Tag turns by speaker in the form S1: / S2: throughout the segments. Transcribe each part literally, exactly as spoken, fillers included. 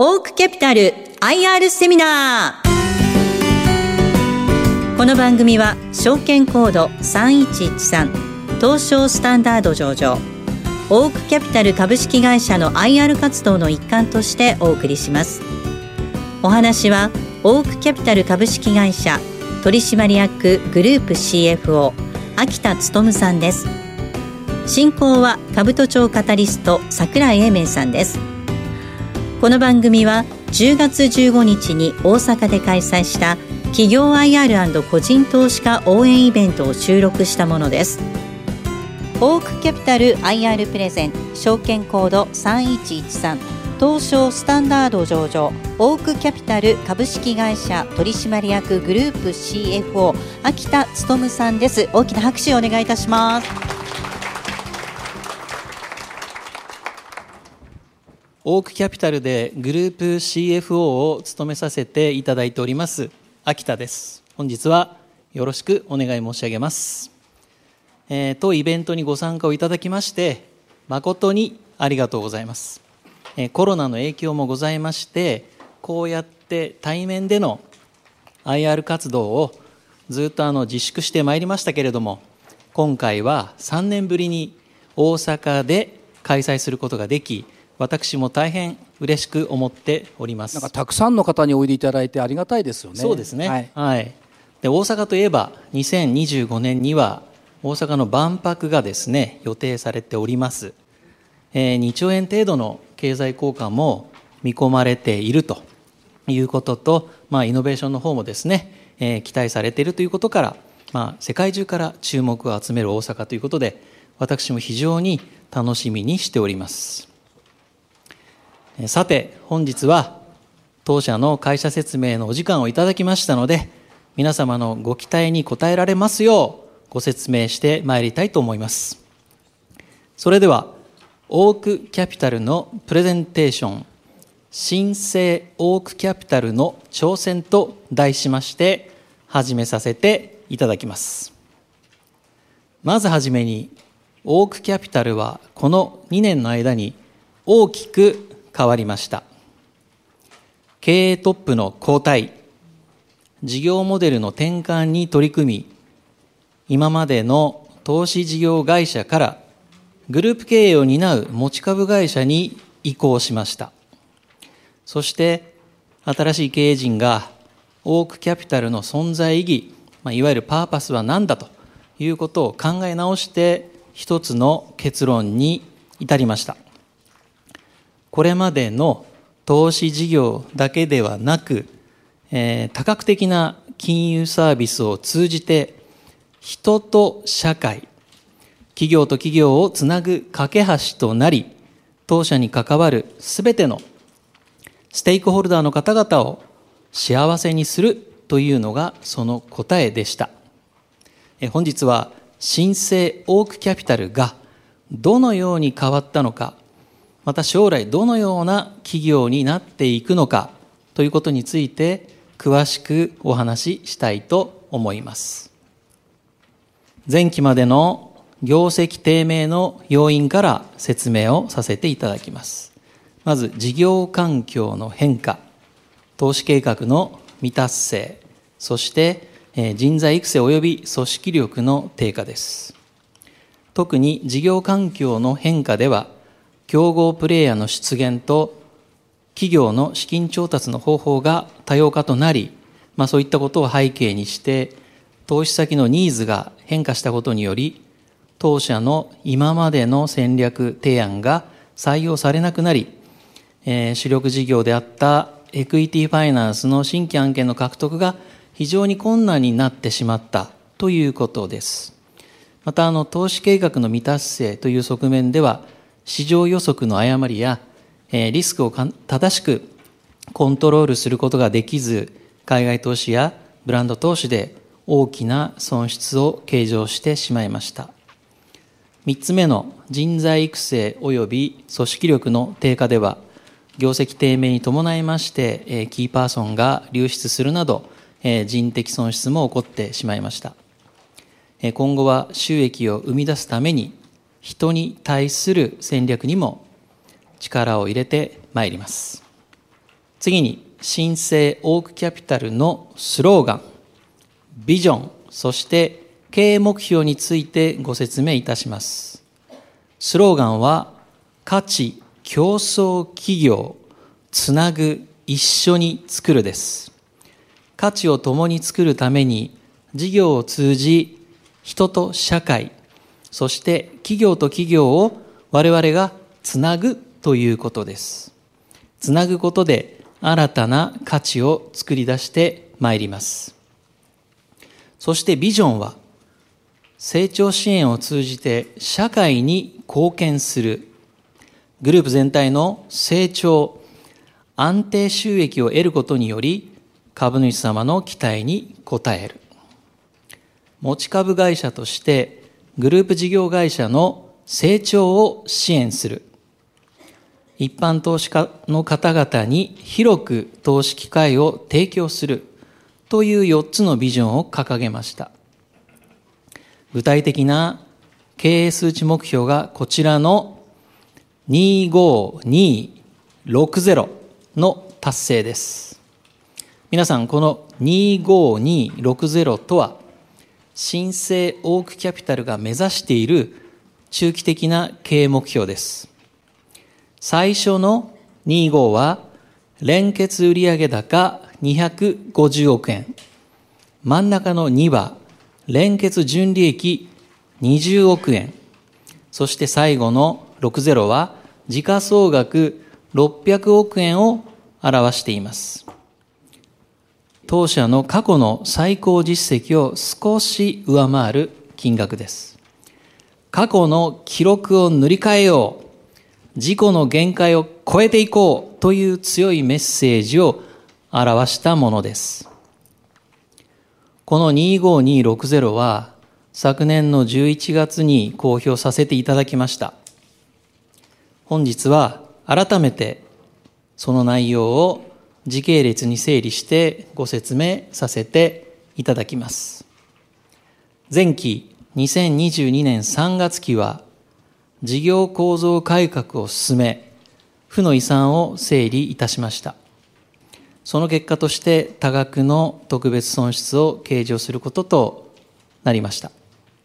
S1: オークキャピタル アイアール セミナー。この番組は証券コードさんいちいちさん東証スタンダード上場オークキャピタル株式会社の アイアール 活動の一環としてお送りします。お話はオークキャピタル株式会社取締役グループ シーエフオー 秋田勉さんです。進行は兜町カタリスト櫻井英明さんです。この番組はじゅうがつじゅうごにちに大阪で開催した企業 アイアール& 個人投資家応援イベントを収録したものです。オークキャピタル アイアール プレゼン証券コードさんいちいちさん東証スタンダード上場オークキャピタル株式会社取締役グループ シーエフオー 秋田勉さんです。大きな拍手をお願いいたします。
S2: オークキャピタルでグループ シーエフオー を務めさせていただいております秋田です。本日はよろしくお願い申し上げます。えー、当イベントにご参加をいただきまして誠にありがとうございます。えー、コロナの影響もございましてこうやって対面での アイアール 活動をずっとあの自粛してまいりましたけれども、今回はさんねんぶりに大阪で開催することができ、私も大変嬉しく思っております。
S3: なんかたくさんの方においでいただいてありがたいですよね。
S2: そうですね、
S3: はい
S2: はい、で大阪といえばにせんにじゅうごねんには大阪の万博がですね予定されております。えー、にちょうえん程度の経済効果も見込まれているということと、まあ、イノベーションの方もですね、えー、期待されているということから、まあ、世界中から注目を集める大阪ということで私も非常に楽しみにしております。さて本日は当社の会社説明のお時間をいただきましたので、皆様のご期待に応えられますようご説明してまいりたいと思います。それではオークキャピタルのプレゼンテーション、新生オークキャピタルの挑戦と題しまして始めさせていただきます。まずはじめにオークキャピタルはこのにねんの間に大きく変わりました。経営トップの交代、事業モデルの転換に取り組み、今までの投資事業会社からグループ経営を担う持ち株会社に移行しました。そして新しい経営陣がオークキャピタルの存在意義、まあ、いわゆるパーパスは何だということを考え直して一つの結論に至りました。これまでの投資事業だけではなく、えー、多角的な金融サービスを通じて人と社会、企業と企業をつなぐ架け橋となり、当社に関わるすべてのステークホルダーの方々を幸せにするというのがその答えでした。えー、本日は新生オークキャピタルがどのように変わったのか、また将来どのような企業になっていくのかということについて詳しくお話ししたいと思います。前期までの業績低迷の要因から説明をさせていただきます。まず事業環境の変化、投資計画の未達成、そして人材育成及び組織力の低下です。特に事業環境の変化では競合プレイヤーの出現と企業の資金調達の方法が多様化となり、まあ、そういったことを背景にして投資先のニーズが変化したことにより当社の今までの戦略提案が採用されなくなり、えー、主力事業であったエクイティファイナンスの新規案件の獲得が非常に困難になってしまったということです。またあの投資計画の未達成という側面では市場予測の誤りやリスクを正しくコントロールすることができず、海外投資やブランド投資で大きな損失を計上してしまいました。三つ目の人材育成及び組織力の低下では、業績低迷に伴いましてキーパーソンが流出するなど人的損失も起こってしまいました。今後は収益を生み出すために人に対する戦略にも力を入れてまいります。 次に、新生オークキャピタルのスローガン、ビジョン、そして経営目標についてご説明いたします。スローガンは、価値、競争企業、つなぐ、一緒に作るです。価値を共に作るために、事業を通じ、人と社会、そして企業と企業を我々がつなぐということです。つなぐことで新たな価値を作り出してまいります。そしてビジョンは、成長支援を通じて社会に貢献する、グループ全体の成長、安定収益を得ることにより、株主様の期待に応える。持ち株会社として、グループ事業会社の成長を支援する。一般投資家の方々に広く投資機会を提供するというよっつのビジョンを掲げました。具体的な経営数値目標がこちらのにごにろくゼロの達成です。皆さん、このにごにろくゼロとは、新生オークキャピタルが目指している中期的な経営目標です。最初のにじゅうごは、連結売上高にひゃくごじゅうおくえん。真ん中のには、連結純利益にじゅうおくえん。そして最後のろくゼロは、時価総額ろっぴゃくおくえんを表しています。当社の過去の最高実績を少し上回る金額です。過去の記録を塗り替えよう、自己の限界を超えていこうという強いメッセージを表したものです。このにごにろくゼロは昨年のじゅういちがつに公表させていただきました。本日は改めてその内容を時系列に整理してご説明させていただきます。前期にせんにじゅうにねんさんがつきは事業構造改革を進め、負の遺産を整理いたしました。その結果として多額の特別損失を計上することとなりました。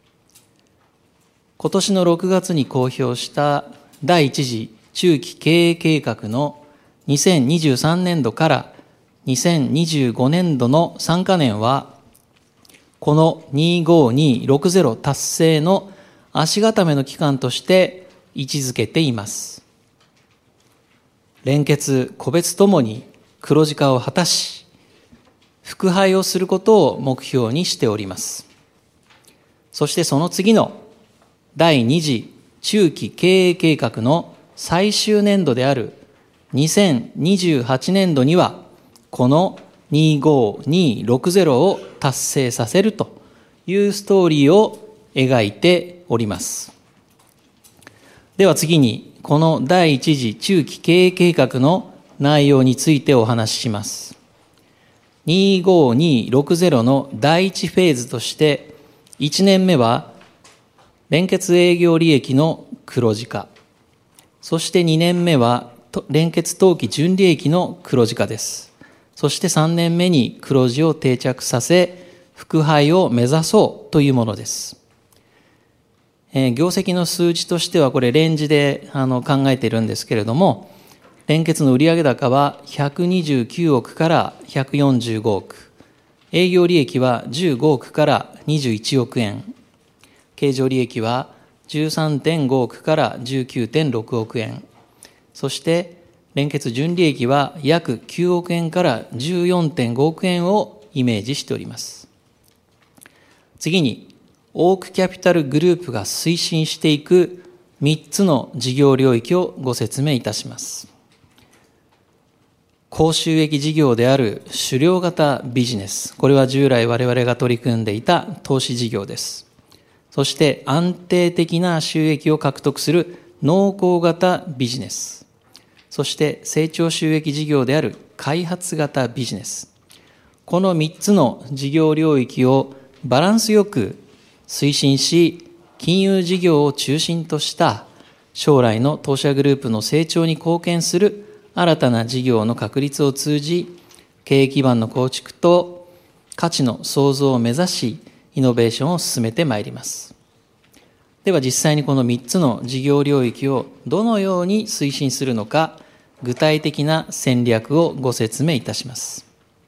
S2: 今年のろくがつに公表した第一次中期経営計画のにせんにじゅうさんねんどからにせんにじゅうごねんどのさんかねんは、このにごにろくゼロ達成の足固めの期間として位置づけています。連結、個別ともに黒字化を果たし、復配をすることを目標にしております。そしてその次の第二次中期経営計画の最終年度であるにせんにじゅうはちねんどには、このにごにろくゼロを達成させるというストーリーを描いております。では次に、この第一次中期経営計画の内容についてお話しします。にごにろくゼロの第一フェーズとして、いちねんめは連結営業利益の黒字化、そしてにねんめは連結当期純利益の黒字化です。そしてさんねんめに黒字を定着させ、復配を目指そうというものです。えー、業績の数字としてはこれレンジであの考えているんですけれども、連結の売上高はひゃくにじゅうきゅうおくからひゃくよんじゅうごおく、営業利益はじゅうごおくからにじゅういちおくえん、経常利益は じゅうさんてんごおくからじゅうきゅうてんろくおくえん、そして連結純利益は約きゅうおくえんからじゅうよんてんごおくえんをイメージしております。次に、オークキャピタルグループが推進していくみっつの事業領域をご説明いたします。高収益事業である狩猟型ビジネス。これは従来我々が取り組んでいた投資事業です。そして安定的な収益を獲得する農耕型ビジネス。そして成長収益事業である開発型ビジネス。このみっつの事業領域をバランスよく推進し、金融事業を中心とした将来の当社グループの成長に貢献する新たな事業の確立を通じ、経営基盤の構築と価値の創造を目指し、イノベーションを進めてまいります。では実際にこのみっつの事業領域をどのように推進するのか、具体的な戦略をご説明いたします。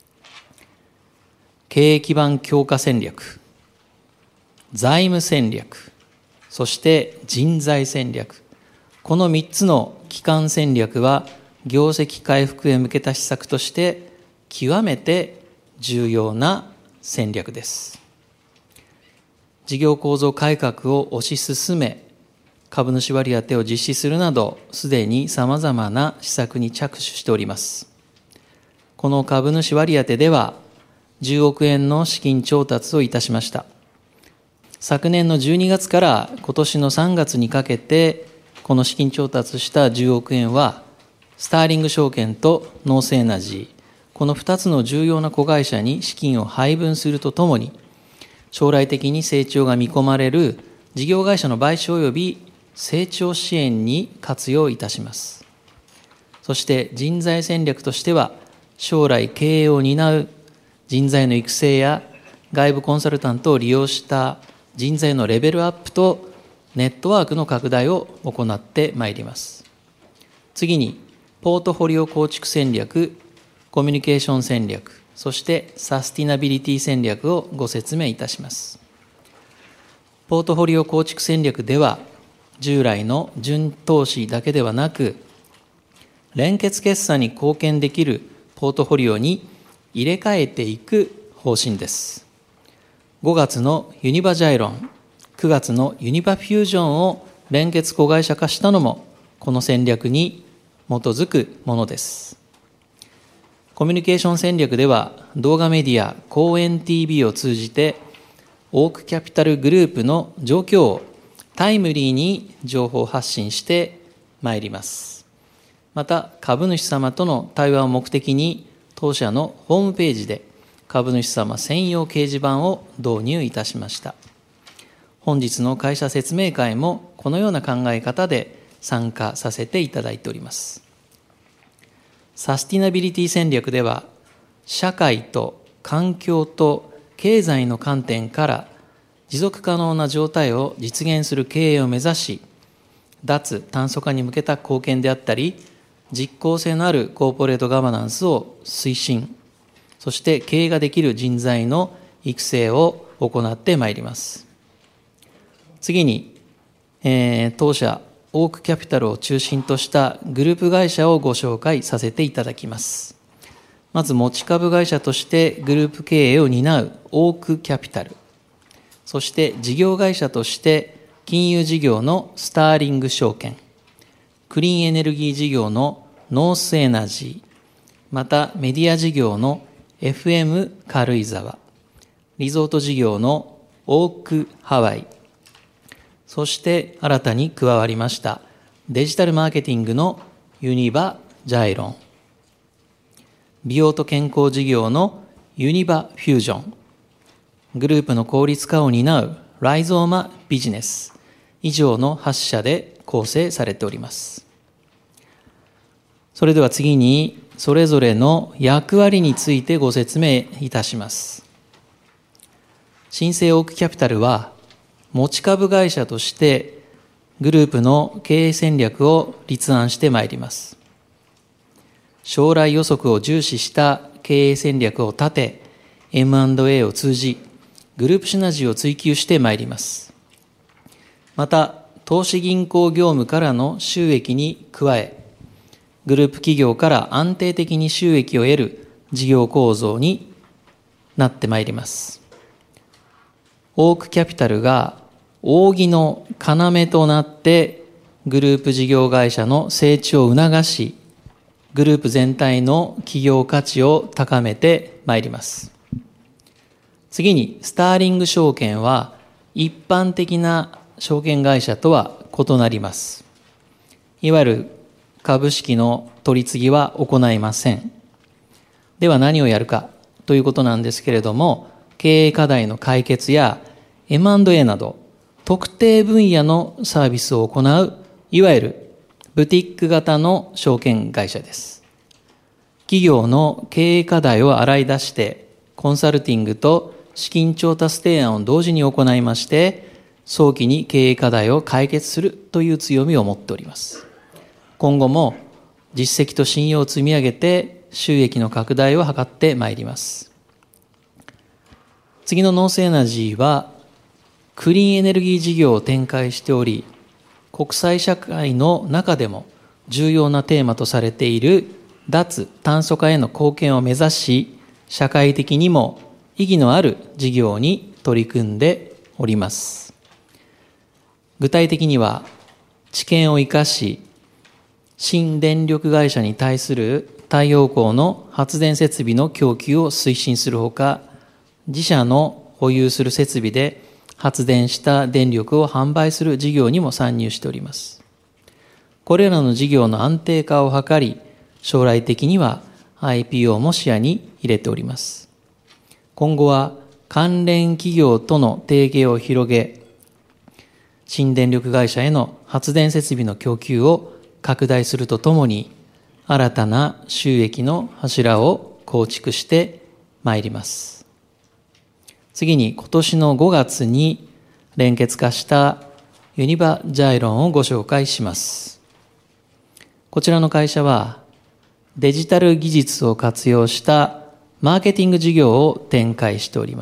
S2: 経営基盤強化戦略、財務戦略、そして人材戦略。このみっつの基幹戦略は、業績回復へ向けた施策として極めて重要な戦略です。事業構造改革を推し進め、株主割当を実施するなど、すでにさまざまな施策に着手しております。この株主割当では、じゅうおくえんの資金調達をいたしました。昨年のじゅうにがつから今年のさんがつにかけて、この資金調達したじゅうおくえんは、スターリング証券とノースエナジー、このふたつの重要な子会社に資金を配分するとともに、将来的に成長が見込まれる事業会社の買収及び成長支援に活用いたします。そして人材戦略としては、将来経営を担う人材の育成や外部コンサルタントを利用した人材のレベルアップとネットワークの拡大を行ってまいります。次に、ポートフォリオ構築戦略、コミュニケーション戦略、そしてサスティナビリティ戦略をご説明いたします。ポートフォリオ構築戦略では、従来の純投資だけではなく、連結決算に貢献できるポートフォリオに入れ替えていく方針です。ごがつのユニバジャイロン、くがつのユニバフュージョンを連結子会社化したのも、この戦略に基づくものです。コミュニケーション戦略では、動画メディア、公園 ティービー を通じて、オークキャピタルグループの状況をタイムリーに情報発信してまいります。また、株主様との対話を目的に、当社のホームページで株主様専用掲示板を導入いたしました。本日の会社説明会もこのような考え方で参加させていただいております。サスティナビリティ戦略では、社会と環境と経済の観点から持続可能な状態を実現する経営を目指し、脱炭素化に向けた貢献であったり、実効性のあるコーポレートガバナンスを推進、そして経営ができる人材の育成を行ってまいります。次に、えー、当社オークキャピタルを中心としたグループ会社をご紹介させていただきます。まず持ち株会社としてグループ経営を担うオークキャピタル、そして事業会社として金融事業のスターリング証券、クリーンエネルギー事業のノースエナジー、またメディア事業の エフエム 軽井沢、リゾート事業のオークハワイ、そして新たに加わりましたデジタルマーケティングのユニバジャイロン、美容と健康事業のユニバフュージョン、グループの効率化を担うライゾーマビジネス、以上のはち社で構成されております。それでは次に、それぞれの役割についてご説明いたします。新生オークキャピタルは、持ち株会社としてグループの経営戦略を立案してまいります。将来予測を重視した経営戦略を立て、エムアンドエー を通じ、グループシナジーを追求してまいります。また、投資銀行業務からの収益に加え、グループ企業から安定的に収益を得る事業構造になってまいります。オークキャピタルが扇の要となってグループ事業会社の成長を促し、グループ全体の企業価値を高めてまいります。次に、スターリング証券は一般的な証券会社とは異なります。いわゆる株式の取り次ぎは行いません。では何をやるかということなんですけれども、経営課題の解決や エムアンドエー など特定分野のサービスを行う、いわゆるブティック型の証券会社です。 企業の経営課題を洗い出して、コンサルティングと資金調達提案を同時に行いまして、早期に経営課題を解決するという強みを持っております。今後も実績と信用を積み上げて収益の拡大を図ってまいります。次のノースエナジーはクリーンエネルギー事業を展開しており、国際社会の中でも重要なテーマとされている脱炭素化への貢献を目指し、社会的にも意義のある事業に取り組んでおります。具体的には、知見を生かし、新電力会社に対する太陽光の発電設備の供給を推進するほか、自社の保有する設備で発電した電力を販売する事業にも参入しております。これらの事業の安定化を図り、将来的には アイピーオー も視野に入れております。今後は関連企業との提携を広げ、新電力会社への発電設備の供給を拡大するとともに、新たな収益の柱を構築してまいります。次に、今年のごがつに連結化したユニバジャイロンをご紹介します。こちらの会社は、デジタル技術を活用したマーケティング事業を展開しております。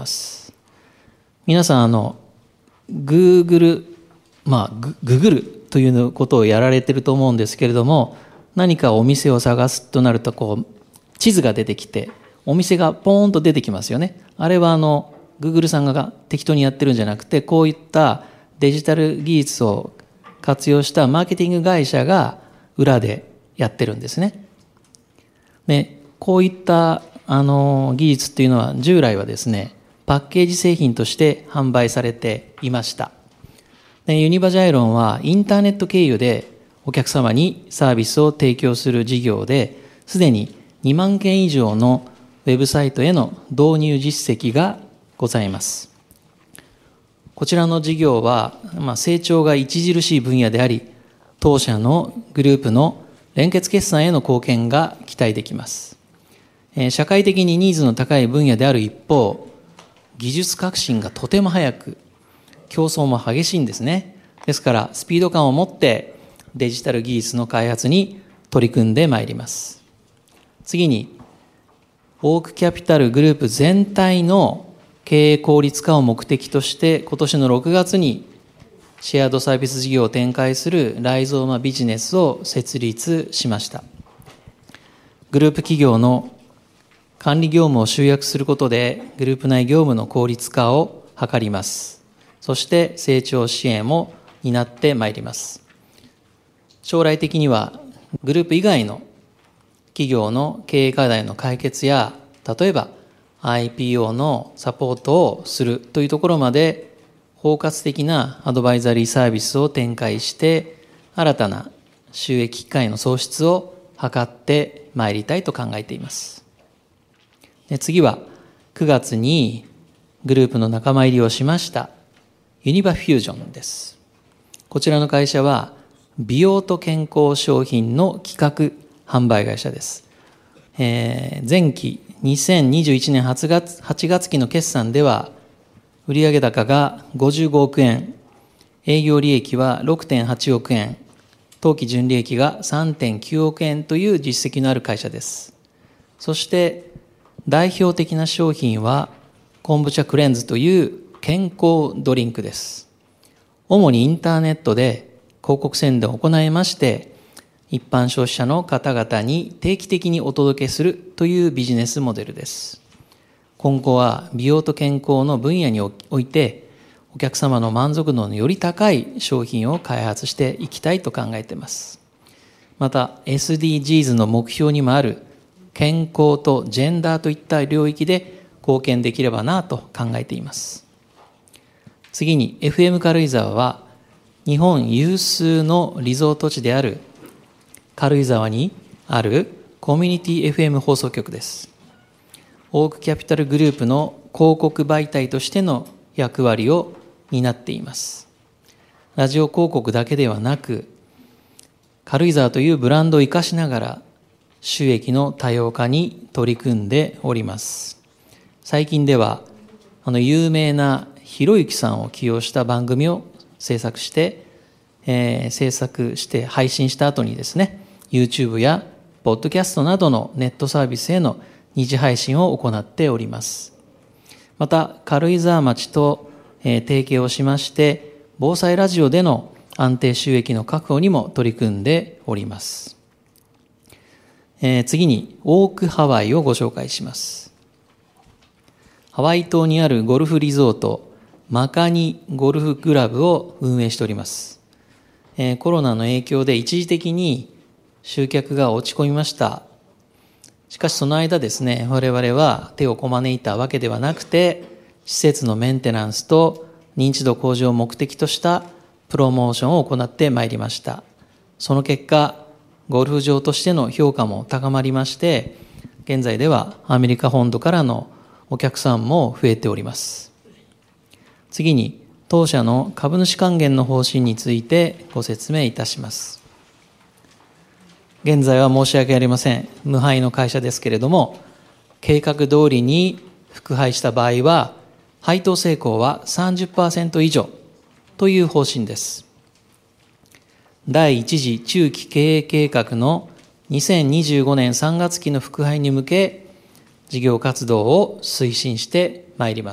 S2: 皆さん、あの、Google、まあ、ググるということをやられていると思うんですけれども、何かお店を探すとなると、こう、地図が出てきて、お店がポーンと出てきますよね。あれは、あの、Google さんが適当にやってるんじゃなくて、こういったデジタル技術を活用したマーケティング会社が裏でやってるんですね。で、こういった、あの、技術っていうのは、従来はですね、パッケージ製品として販売されていました。ユニバジャイロンはインターネット経由でお客様にサービスを提供する事業で、すでににまんけん以上のウェブサイトへの導入実績がございます。こちらの事業は、まあ、成長が著しい分野であり、当社のグループの連結決算への貢献が期待できます。社会的にニーズの高い分野である一方、技術革新がとても早く、競争も激しいんですね。ですから、スピード感を持ってデジタル技術の開発に取り組んでまいります。次に、オークキャピタルグループ全体の経営効率化を目的として、今年のろくがつにシェアードサービス事業を展開するライゾーマビジネスを設立しました。グループ企業の管理業務を集約することで、グループ内業務の効率化を図ります。そして成長支援も担ってまいります。将来的にはグループ以外の企業の経営課題の解決や、例えば アイピーオー のサポートをするというところまで包括的なアドバイザリーサービスを展開して、新たな収益機会の創出を図ってまいりたいと考えています。で、次はくがつにグループの仲間入りをしましたユニバフュージョンです。こちらの会社は美容と健康商品の企画販売会社です。えー、前期にせんにじゅういちねんはちがつ、はちがつ期の決算では売上高がごじゅうごおくえん、営業利益は ろくてんはちおくえん、当期純利益が さんてんきゅうおくえんという実績のある会社です。そして代表的な商品はコンブチャクレンズという健康ドリンクです。主にインターネットで広告宣伝を行いまして、一般消費者の方々に定期的にお届けするというビジネスモデルです。今後は美容と健康の分野において、お客様の満足度のより高い商品を開発していきたいと考えています。また エスディージーズ の目標にもある健康とジェンダーといった領域で貢献できればなと考えています。次に エフエム 軽井沢は日本有数のリゾート地である軽井沢にあるコミュニティ エフエム 放送局です。オークキャピタルグループの広告媒体としての役割を担っています。ラジオ広告だけではなく、軽井沢というブランドを生かしながら収益の多様化に取り組んでおります。最近では、あの有名なひろゆきさんを起用した番組を制作して、えー、制作して配信した後にですね、YouTube やポッドキャストなどのネットサービスへの二次配信を行っております。また、軽井沢町と、えー、提携をしまして、防災ラジオでの安定収益の確保にも取り組んでおります。えー、次に、オークハワイをご紹介します。ハワイ島にあるゴルフリゾート、マカニゴルフクラブを運営しております。えー、コロナの影響で一時的に集客が落ち込みました。しかしその間ですね、我々は手をこまねいたわけではなくて、施設のメンテナンスと認知度向上を目的としたプロモーションを行ってまいりました。その結果、ゴルフ場としての評価も高まりまして、現在ではアメリカ本土からのお客さんも増えております。次に、当社の株主還元の方針についてご説明いたします。現在は申し訳ありません。無配の会社ですけれども、計画通りに復配した場合は、配当成功は さんじゅっパーセント 以上という方針です。第一次中期経営計画のにせんにじゅうごねんさんがつ期の復配に向け、事業活動を推進してまいります。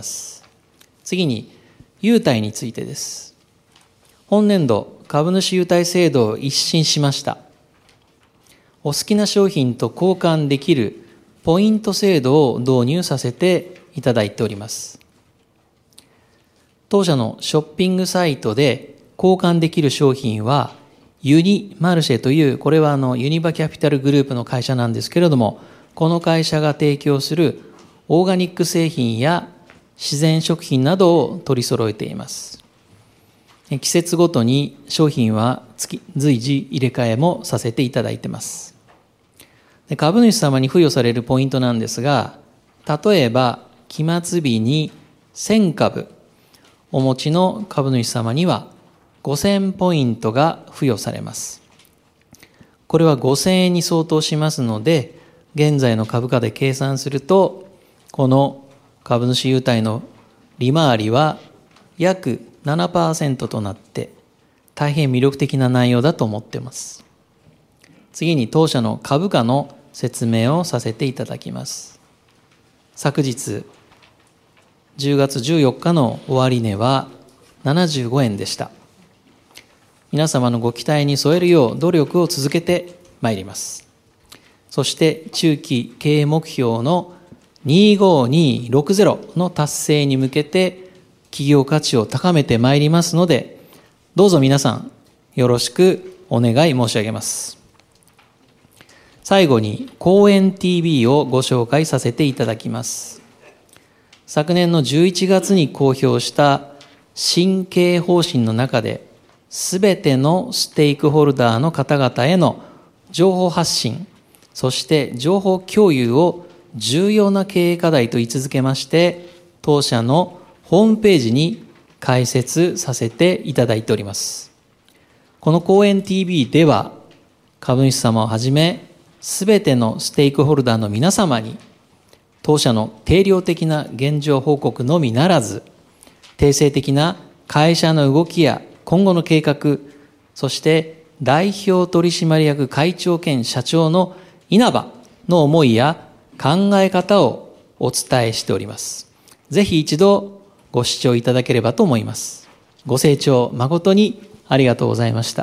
S2: 次に、優待についてです。本年度、株主優待制度を一新しました。お好きな商品と交換できるポイント制度を導入させていただいております。当社のショッピングサイトで交換できる商品は、ユニマルシェという、これはあのユニバキャピタルグループの会社なんですけれども、この会社が提供するオーガニック製品や自然食品などを取り揃えています。季節ごとに商品は随時入れ替えもさせていただいています。株主様に付与されるポイントなんですが、例えば期末日にせんかぶお持ちの株主様にはごせんポイントが付与されます。これはごせんえんに相当しますので、現在の株価で計算すると、この株主優待の利回りは約 ななパーセント となって、大変魅力的な内容だと思っています。次に当社の株価の説明をさせていただきます。昨日、じゅうがつじゅうよっかの終値はななじゅうごえんでした。皆様のご期待に添えるよう努力を続けてまいります。そして中期経営目標のにじゅうごにろくぜろの達成に向けて企業価値を高めてまいりますので、どうぞ皆さんよろしくお願い申し上げます。最後に公園 ティーブイ をご紹介させていただきます。昨年のじゅういちがつに公表した新経営方針の中で、すべてのステークホルダーの方々への情報発信、そして情報共有を重要な経営課題と位置づけまして、当社のホームページに開設させていただいております。この公園 ティーブイ では、株主様をはじめ、すべてのステークホルダーの皆様に、当社の定量的な現状報告のみならず、定性的な会社の動きや今後の計画、そして代表取締役会長兼社長の稲葉の思いや考え方をお伝えしております。ぜひ一度ご視聴いただければと思います。ご清聴誠にありがとうございました。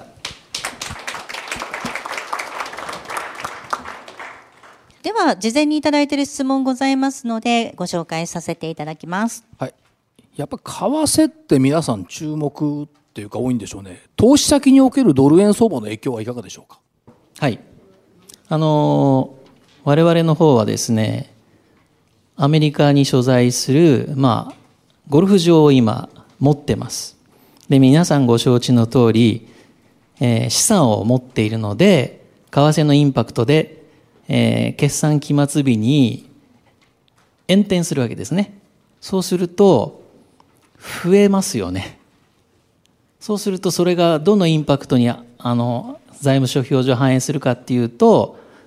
S1: では、事前にいただいている質問ございますので、ご紹介させていただきます。
S3: はい。やっぱ為替って皆さん注目っていうか多いんでしょうね。投資先におけるドル円相場の影響はいかがでしょうか。
S2: はい。あのー、我々の方はですね、アメリカに所在する、まあ、ゴルフ場を今持ってます。で、皆さんご承知の通り、えー、資産を持っているので、為替のインパクトで、えー、決算期末日に延転するわけですね。そうすると、増えますよね。そうすると、それがどのインパクトに、あの、財務諸表上反映するかっていうと、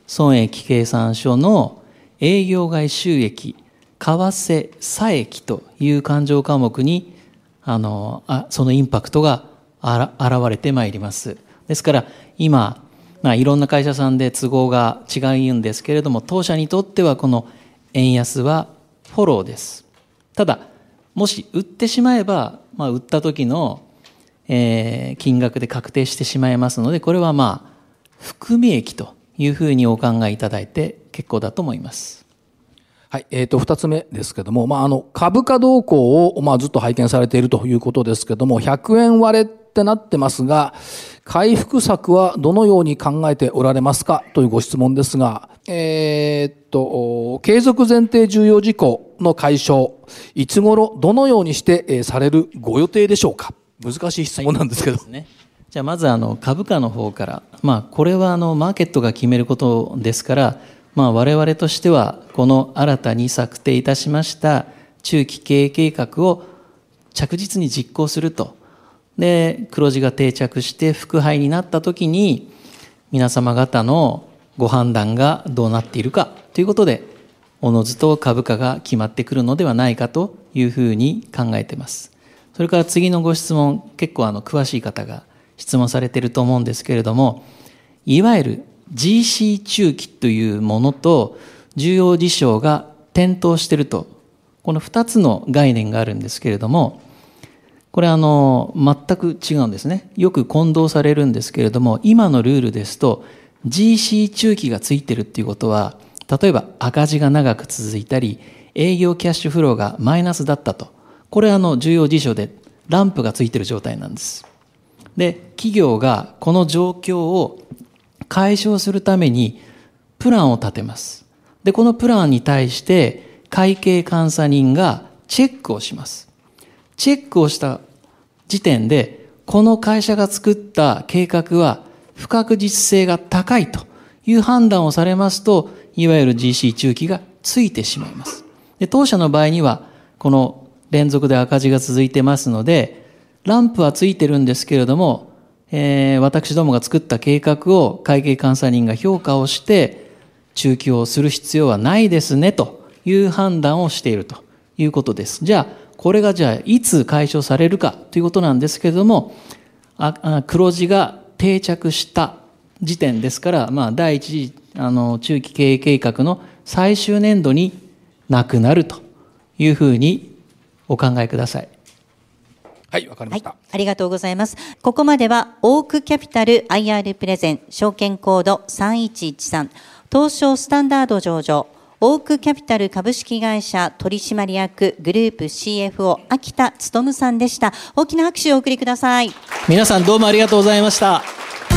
S2: 損益計算書の営業外収益、為替差益という勘定科目にあのあそのインパクトがあら現れてまいります。ですから今、まあ、いろんな会社さんで都合が違うんですけれども、当社にとってはこの円安はフォローです。ただもし売ってしまえば、まあ、売った時の、えー、金額で確定してしまいますので、これはまあ含み益というふうにお考えいただいて結構だと思います。
S3: はい、えーと、二つ目ですけども、まあ、あの、株価動向を、まあ、ずっと拝見されているということですけども、ひゃくえん割れってなってますが、回復策はどのように考えておられますかというご質問ですが、えーと、継続前提重要事項の解消、いつ頃、どのようにして、えー、されるご予定でしょうか。難しい質問なんですけど。はい、
S2: ね、じゃあまずあの株価の方から、まあ、これはあのマーケットが決めることですから、まあ、我々としてはこの新たに策定いたしました中期経営計画を着実に実行すると。で、黒字が定着して副配になったときに皆様方のご判断がどうなっているかということで、おのずと株価が決まってくるのではないかというふうに考えています。それから次のご質問、結構あの詳しい方が質問されていると思うんですけれども、いわゆる ジーシー 中期というものと重要事象が点灯していると、このふたつの概念があるんですけれども、これあの全く違うんですね。よく混同されるんですけれども、今のルールですと ジーシー 中期がついてるっていうことは、例えば赤字が長く続いたり営業キャッシュフローがマイナスだったと、これはあの重要事象でランプがついてる状態なんです。で、企業がこの状況を解消するためにプランを立てます。で、このプランに対して会計監査人がチェックをします。チェックをした時点で、この会社が作った計画は不確実性が高いという判断をされますと、いわゆる ジーシー 中期がついてしまいます。で、当社の場合にはこの連続で赤字が続いてますので、ランプはついてるんですけれども、えー、私どもが作った計画を会計監査人が評価をして中期をする必要はないですねという判断をしているということです。じゃあこれがじゃあいつ解消されるかということなんですけれども、ああ黒字が定着した時点ですから、まあ、第一次あの中期経営計画の最終年度になくなるというふうにお考えください。
S3: はい、わかりました、
S1: はい。ありがとうございます。ここまでは、オークキャピタル アイアール プレゼン、証券コードさんいちいちさん、東証スタンダード上場、オークキャピタル株式会社取締役グループ シーエフオー 秋田勉さんでした。大きな拍手をお送りください。
S2: 皆さんどうもありがとうございました。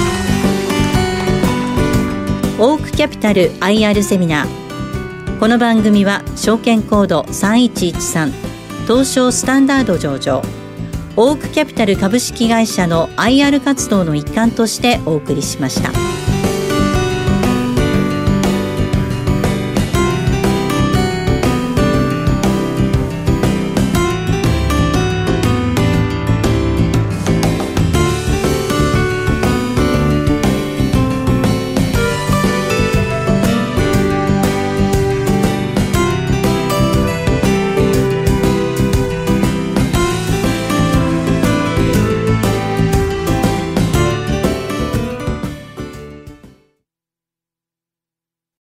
S1: オークキャピタル アイアール セミナー。この番組は証券コードさんいちいちさん、東証スタンダード上場、オークキャピタル株式会社の アイアール 活動の一環としてお送りしました。